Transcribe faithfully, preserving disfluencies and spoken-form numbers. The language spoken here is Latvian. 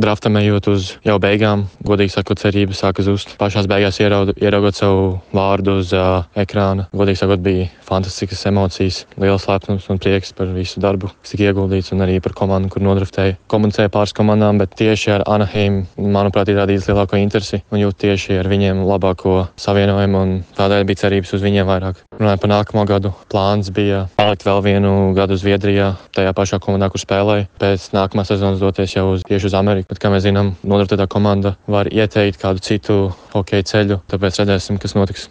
draftam ejot uz jau beigām, godīgi sakot, cerība sāka zust. Pašās beigās ieraudu, ieraugot savu vārdu uz uh, ekrāna, godīgi sakot, bija fantastiskas emocijas, liels lepnums un prieks par visu darbu, kas tika ieguldīts, un arī par komandu, kur nodraftēju. Komunicēju pāris komandām, bet tieši ar Anaheim, manuprāt, ir radījis lielāko interesi un jūt tieši ar viņiem labāko savienojumu, un tādēļ bija cerības uz viņiem vairāk. Runājot par nākamo gadu, plāns bija palikt vēl vienu gadu Zviedrijā, tajā pašā komandā, kur spēlēju. Pēc nākamās sezonas doties jau uz, tieši uz Ameriku, bet, kā mēs zinām, nodraftētā komanda var ieteikt kādu citu hokeja ceļu, tāpēc redzēsim, kas notiks.